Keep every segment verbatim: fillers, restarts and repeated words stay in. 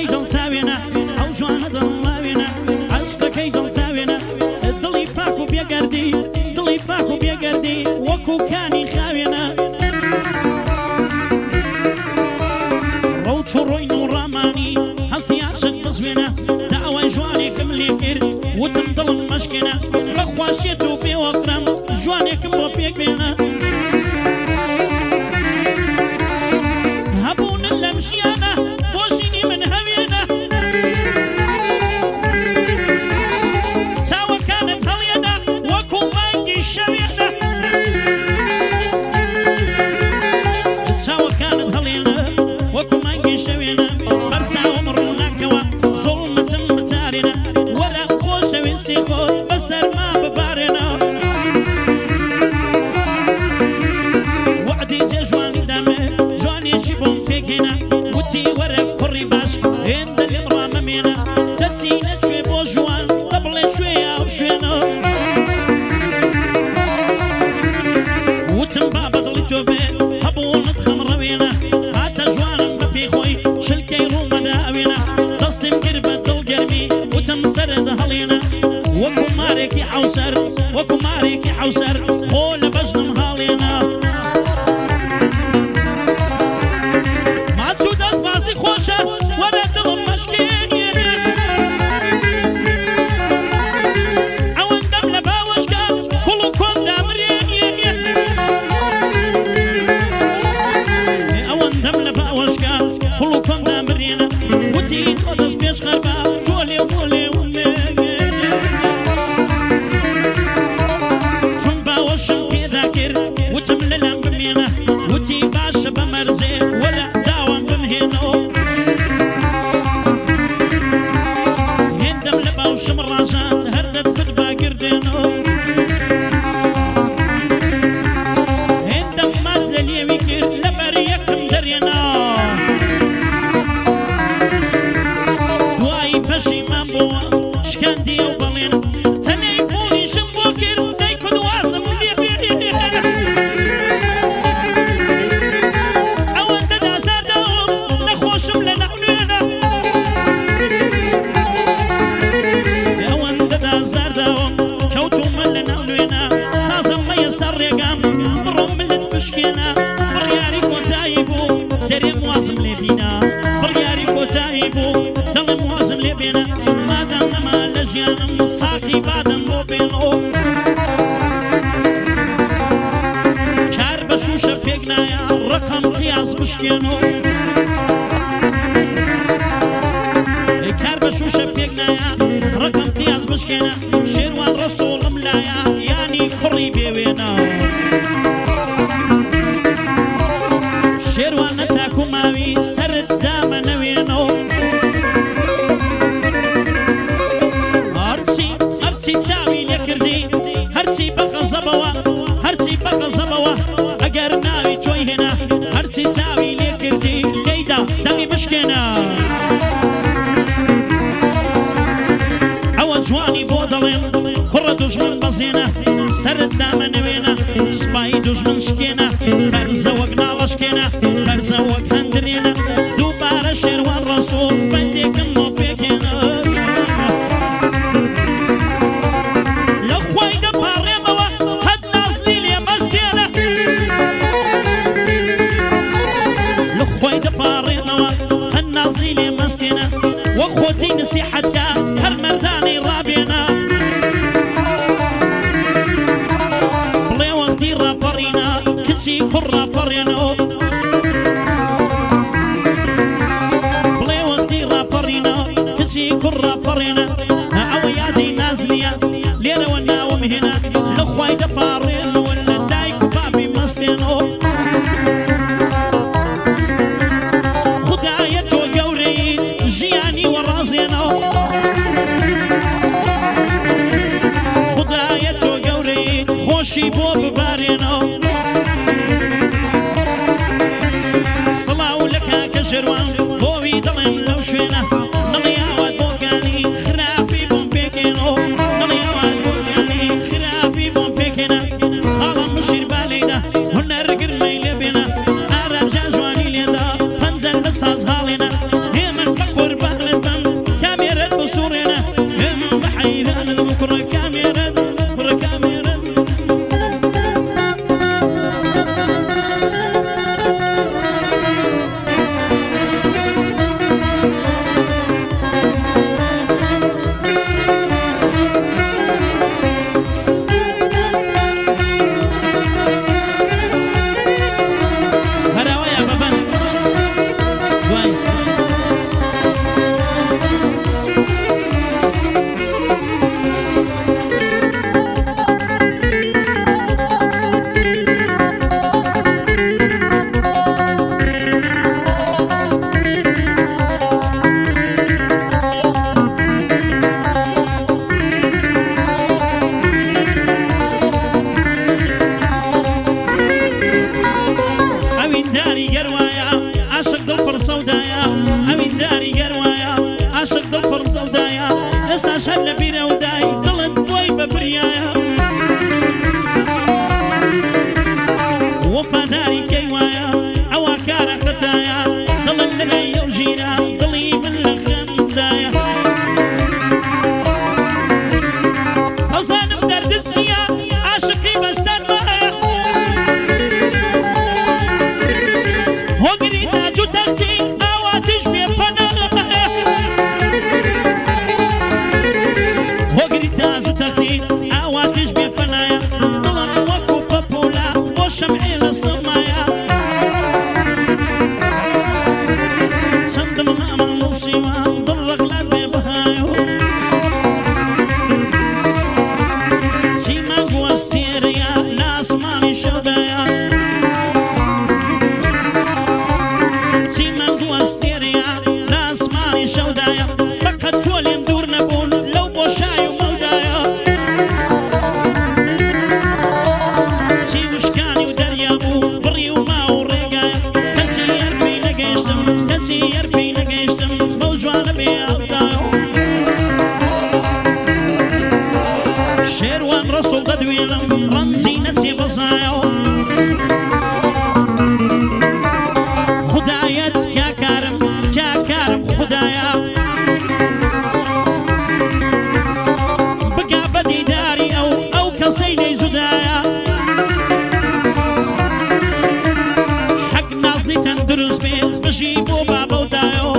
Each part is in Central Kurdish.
عشقەکەی دڵتاوێنە ئەو جوانە دڵڵاوێنە عشقەکەی دڵتاوێنە دڵی پاک و بێگەردی دڵی پاک و بێگەردی وەکو کانی خاوێنە ڕەوت و ڕۆین و ڕامانی هەستی عاشق بزوێنە داوای جوانێکم لێ کرد وتم دڵم مەشکێنە بەخوا شێت و بێوەقرم جوانێکم بۆ پێک بێنە هەبوونن لەم ژیانە بۆ ژینی من هەوێنە چاوەکانت هەڵێنە وەکو مانگی شەوێنە چاوەکانت هەڵێنە وەکو مانگی شەوێنە بەرچاوم ڕووناکەوە زوڵمتم بتارێنە وەرە خۆشەویستی خۆت بەسەرما ببارێنە وعدی جێ جوانی دامێ جوانێکی بۆم پێکێنە وتی وەرە کوڕی باش هێندە لێم ڕامەمێنە دەچینە کوێ بۆ ژوان دەبڵێ کوێیە ئەو شوێنە وتم با بەدڵی تۆ بێ هەبوونت خەمڕەوێنە هاتە جوانم بە پێی خۆی شلکەی ڕوومەداوێنە دەستیم کرد بە دڵگەرمی وتم سەرت هەڵێنە وەکو مارێکی حەوسەر وەکو مارێکی حەوسەر خۆ لە بەژنم هاڵێنە ماچوو دەست باسی خۆشە وەرە دڵم مەشکێنێ ئەوەندەم لە باوەشکە کوڵ و کۆم دامرێنێ ئەوەندەم لە باوەشکە کوڵ و کۆم دامرێنە وتی تۆ دەست پێش خەربا تۆ لێ بۆ لێومێ چون باوەشم پێدا کرد وتم لەلام بمێنە وتی باشە بە مەرزێ وەرە داوام بمهێنەوە هێندەم لە باوشم ڕاژان هەر دەتکرد باگردێنەوە هێندەم ماس لە لێوی کرد لەبەر یەکم دەرێنا دوایی پەشیمان بووە شکاندی ئەو بەڵێن تەنەی پۆلیشم بۆ کرد دەیکرد وازم لێ بێنێ ئەوەندە دازاردەوم نەخۆشم لە نەحنوێنە ئەوەندە دازاردەوم کەوتومە لە ناونوێنە تازەم مەیە سەر ڕێگام بڕۆم بلت بشکێنە بڕیاری کۆتایی بوو دەرێم وازم لێ بینە بڕیاری کۆتایی بوو دڵم وازم لێ بێنە مادام نەما لە ژیانم ساقی بادم بۆ بێنەوە کار بە شوشە پێک نایە ڕقم قیاس بشکێنەوە کار بە شوشە پێک نایە ڕقم قیاس بشکێنە شێروان ڕەسوڵم لایە یانی کوڕی بێوێنە شێروان نەتاکو ماوی سەرت دامە نەوێنەوە هەرچی هەرچی چاوی لێکردی هەرچی بە غەزەبەوە هەرچی بە غەزەبەوە ئەگەر ناوی تۆی هێنا هەرچی چاوی لێکردی لێیدا دەمی بشکێنە ئەوە جوانی بۆ دەڵێم کوڕە دوژمن بەزێنە سەرت دامە نەوێنە سوپایی دوژمن شکێنە بەرزە وەک ناڵەشکێنە بەرزە وەک هەندرێنە دووبارە شێروان ڕەسوڵ فەندێکم بۆ پێکێنە لە خوای دەپاڕێمەوە هەد نازنی لێ مەستێنە لە خوای دەپاڕێمەوە هەد نازنی لێ مەستێنە وەک خۆتی نسیحەتکە هەر مەردانەی ڕابێنە بڵێ وەختی ڕاپەڕینە کچی کوڕ ڕاپەڕێنەوە بڵێ وەختی ڕاپەڕینە کچی کوڕ ڕاپەڕێنە ئەوە یادی ناز نییە لێرەوە ناوم هێنا لە خوای دەپاڕێنەوە لە دایک و بابی مەستێنەوە خودایە تۆ گەورەی ژیانی وەڕازێنەوە خودایە تۆ گەورەی خۆشی بۆ ببارێنەوە سڵاو لە کاکە ژێروان بۆوی دەڵێم لەو شوێنە دڵی ئاوات بۆکانی خراپی بۆم پێکێنەوە دڵی ئاوات بۆکانی خراپی بۆم پێکێنە خاڵم مشیر بالێدا هونەرگرمەی لێ بێنە ئارابجان جوانی لێدا پەنجەر لە ساز هاڵێنە هێمن بە قوربان جوانە بێڵدایۆ شێروان ڕەسوڵ دەدوێنم ڕەنجی نەچێ بەزایۆ خودایەت کاکارم کاکارم خودایە بگا بەدیداری ئەو ئەو کەسەی لێی جودایە حەق نازنی تەندروست بێ بژی بۆ بابە و دایۆ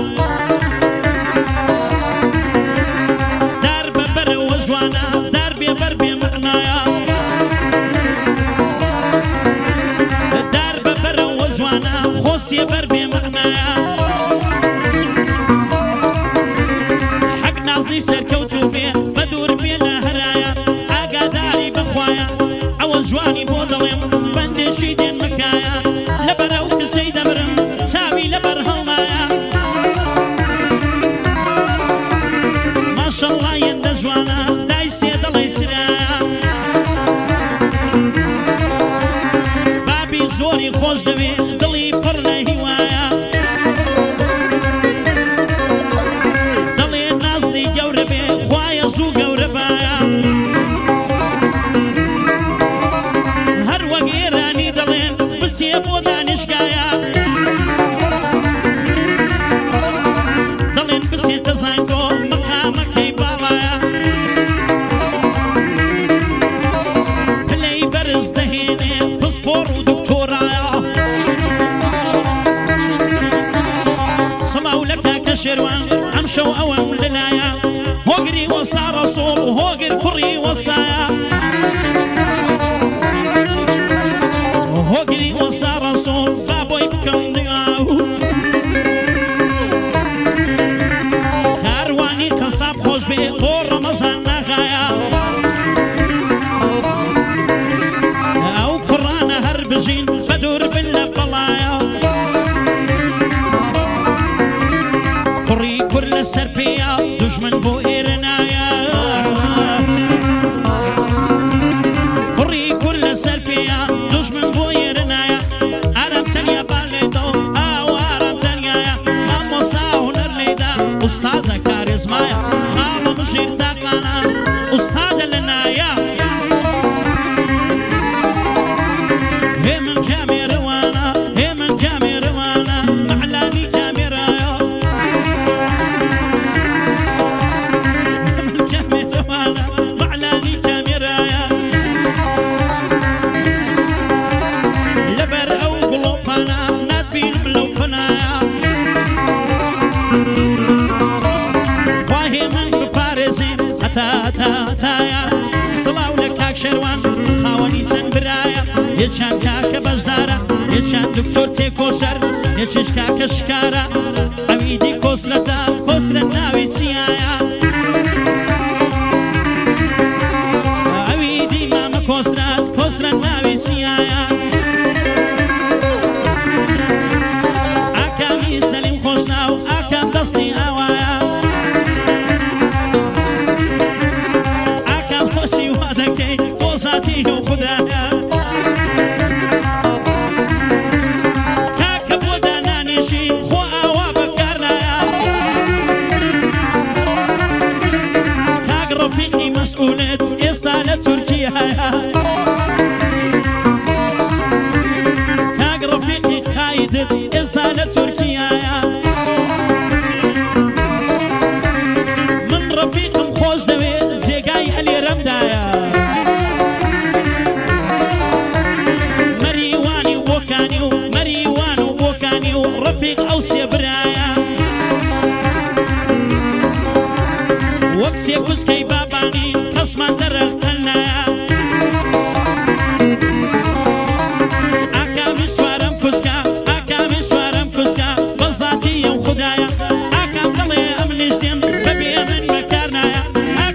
دار بەبەرەوە جوانە دار بێبەر بێ مەعنایە دار بەبەرەوە جوانە خۆسیە بەر بێ مەعنایە حەق نازنی سەرکەوتوو بێ بە دوور بێ لە هەرایە ئاگاداری بەخوایە ئەوە جوانی بۆ دەڵێم بەندێشی دێن مەکایە لەبەرەو کسەی دەبرم چاوی لەبەر هەڵمایە ماشەڵڵا یەندە جوانە لای سێ دەڵێ سرایە بابی زۆری خۆش دەوێ دڵی پڕ لە هیوایە دەڵێ نازنی گەورە بێ خوایە زوو گەورە بایە هەر وەک ئێرانی دەڵێن بچێ بۆ دانیشگایە دەڵێن بچێتە زانکۆ مەقامەکەی باڵایە پلەی بەرز دەهێنێ پسپۆڕ و دکتۆرایە سەڵاو لە کاکە شێروان ئەم شەو ئەوەم لەلایە هۆگری وەستا ڕەسوڵ هۆگر کوڕی وەستایە هۆگری وەستا ڕەسوڵ با بۆی بکەم دیواو کاروانی قەساب خۆش بێ بۆ ڕەمەزان ناغایە ئەو کوڕانە هەر بژین بە دوور بن لە بەڵایە کوڕی کوور لەسەر پێیە دوژمن بۆ ئێرە نایە کوڕی کوور لەسەر پێیە دوژمن بۆ ئێرە نایە ئارام تەنیا با لێدۆ ئاو ئارام تەنیایە مامۆستا هونەر لێدا ئوستازە کارێزمایە خاڵە مژیر تاقانە ئوستادە لە نایە هێ من کامێرەوانە هێ من کامێرەوانە مەعلانی کامێرایە هێ من کامێرەوانە مەعلانی کامێرایە لەبەر ئەو گوڵۆپانە ناتبینم لەو پەنایە خواهێ من بپارێزین هەتا هەتا هەتایە سڵاو لە کاک شێروان خاوەنی چەند برایە یەکیان کاکە بەشدارە یەکیان دکتۆر تێکۆشەر یەکیش کاکە شکارە ئەویدی کۆسرەتە کۆسرەت ناوی چیایە ئەویدی مامە کۆسرەت کۆسرەت ناوی چیایە ئاکامی سەلیم خۆشناو ئاکام دەستی ئاوایە ئاکام خۆشی وا دەکەی بۆ زاتی و خودایە کاکە بۆ دانانیشی خۆ ئاوا بەکار نایە کاک ڕەفیقی مەسئولێت ئێستا لە تورکیایە کاک ڕەفیقی قایدت ئێستا لە تورکیایە من ڕەفیقم خۆش دەوێت جێگای ئەلێرەمدایە مەریوانی و بۆکانی و مەریوان و بۆکانی و ڕەفیق ئەو سێ برایە وەک سێ کوسکەی بابانی کەسمان دەرەقەنایە ئاکامی سوارەم کوسکە ئاکامی سوارەم کوسکە بەزاتی ئەو خودایە ئاکام دەڵێ ئەم لیشتێن بەبێ من بەکار نایە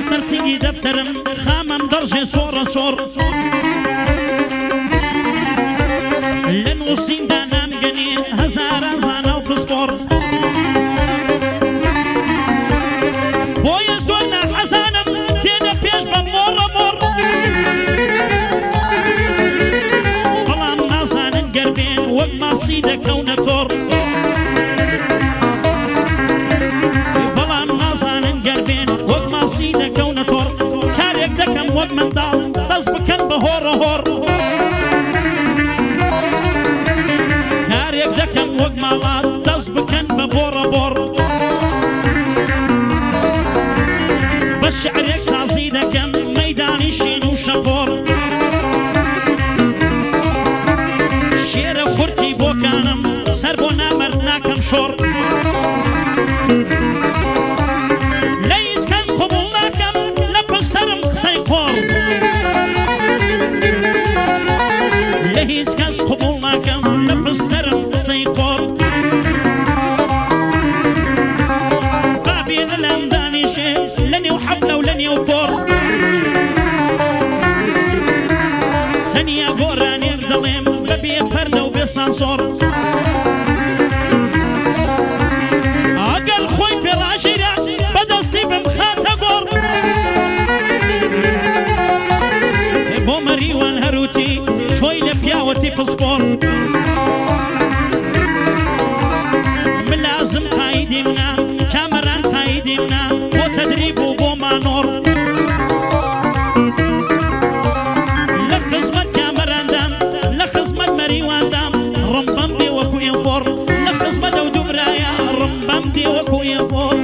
سەرسینگی دەفتەرم خامەم دەڕژێ سۆڕە سۆڕ لە نووسیندا نامگەنێ هەزاران زانە و پسپۆڕ بۆیە زۆر ناحەزانم دێنە پێش بە مۆڕە مۆڕ بەڵام نازانن گەربێن وەک ماسی دەکەونە تۆڕ بەڵام نازانن گەربێن وەک ماسی دەکەونە تۆڕ کارێک دەکەم وەک منداڵ دەست بکەن بە هۆڕە هۆڕ کارێک دەکەم وەک ماڵات دەست بکەن بە بۆڕە بۆڕ بە شعرێک سازی دەکەم مەیدانی شین و شەپۆڕ شێرە قورتی بۆکانم سەر بۆ نامەرد ناکەم شۆڕ لە هیچ کەس قبوڵ ناکەم لە پشتسەرم قسەی قۆڕ لە هیچ کەس قبوڵ ناکەم لە پشتسەرم قسەی قۆڕ بابێنە لەم دانیشێ لە نێو حەفلە و لە نێو کۆڕ تەنیا گۆرانێک دەڵێم بە بێ پەردە و بێ سانسۆڕ ئەگەر خۆی پێڕاژیرە بەدەستی بمخاتە گۆڕ بۆ مەریوان هەروتی تۆی لە پیاوەتی پسپۆڕ ملازم قایدی منە کامەران قایدی منە بۆ تەدریب و بۆ مانۆڕ لە خزمەت کامەراندام لە خزمەت مەریواندام ڕمبەم دێ وەکو ئێنفۆڕ لە خزمەت ئەو دوو برایە ڕمبەم دێ وەکو ئێنفۆڕ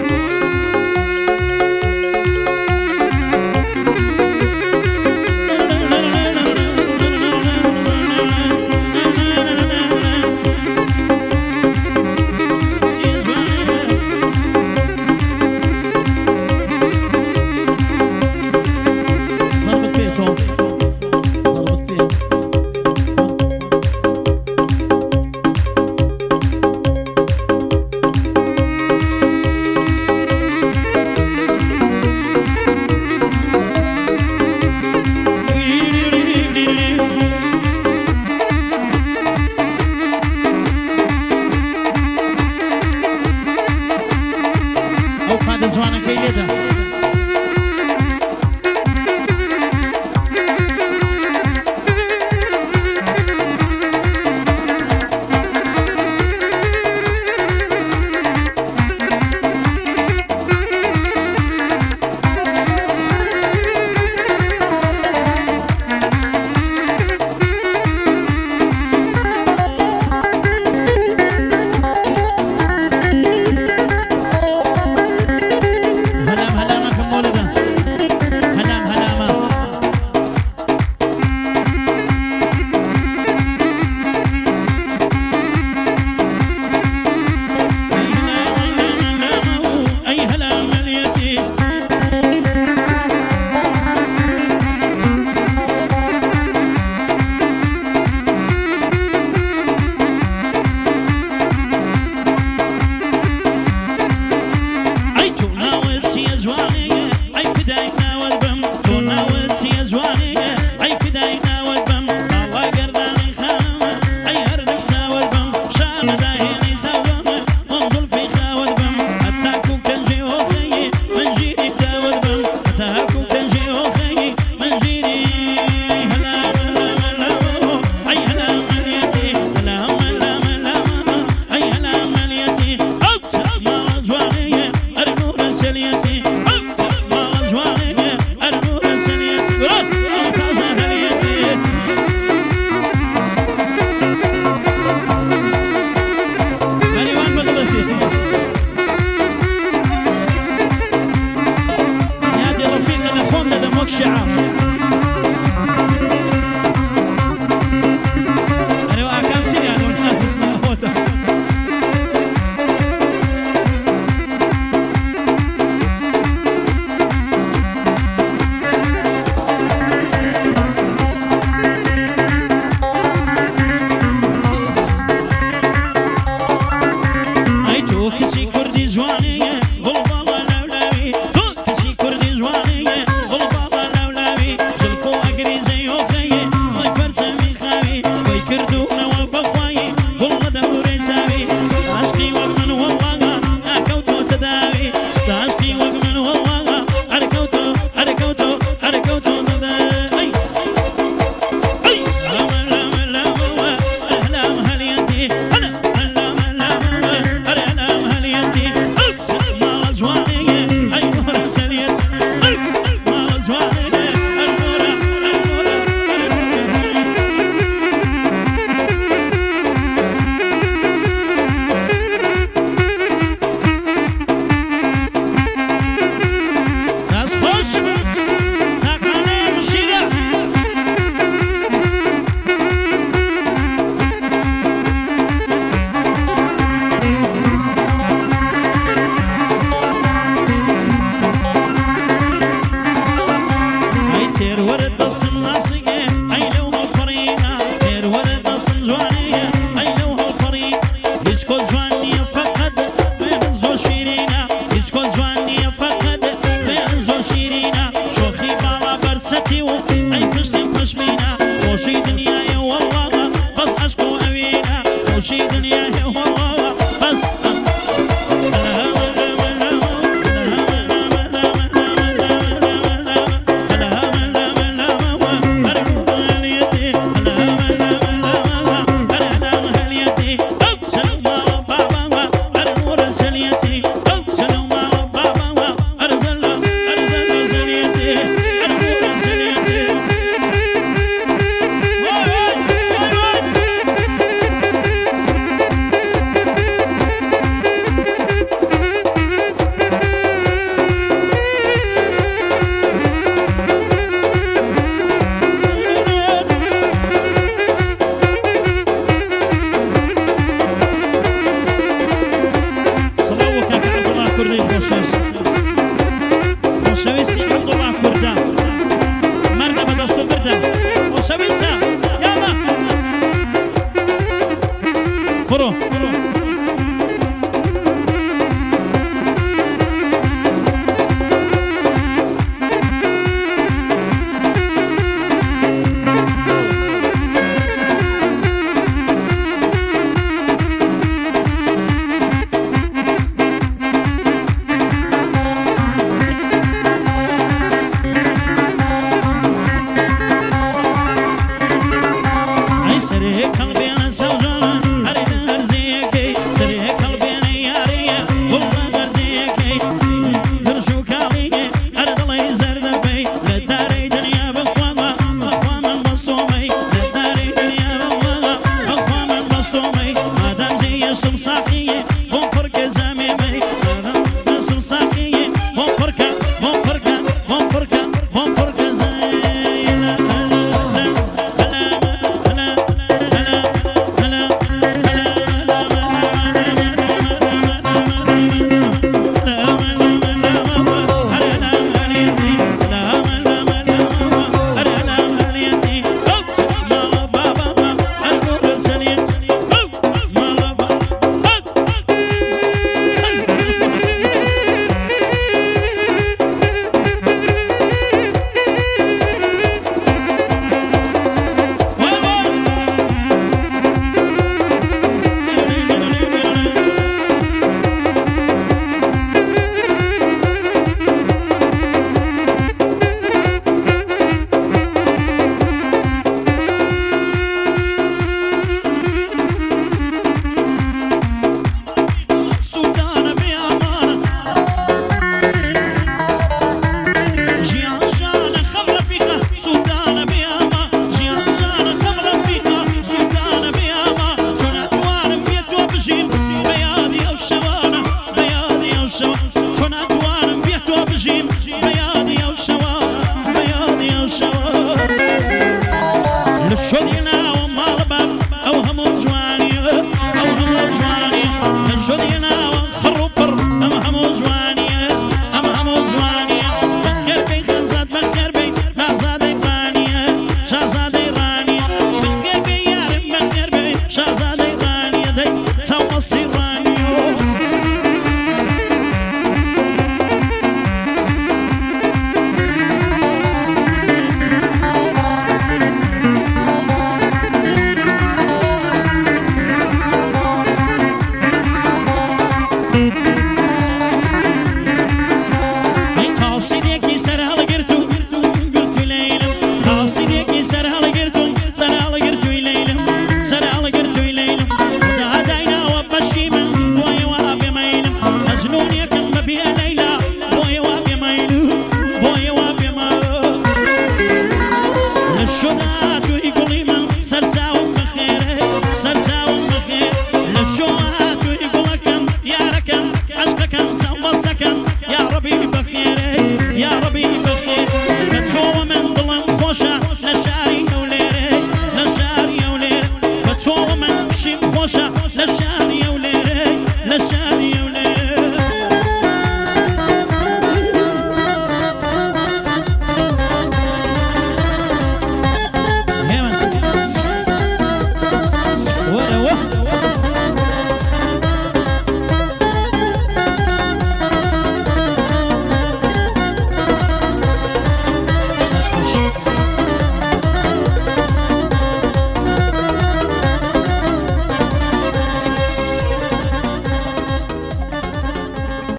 وشي دنيا والله بس صاحية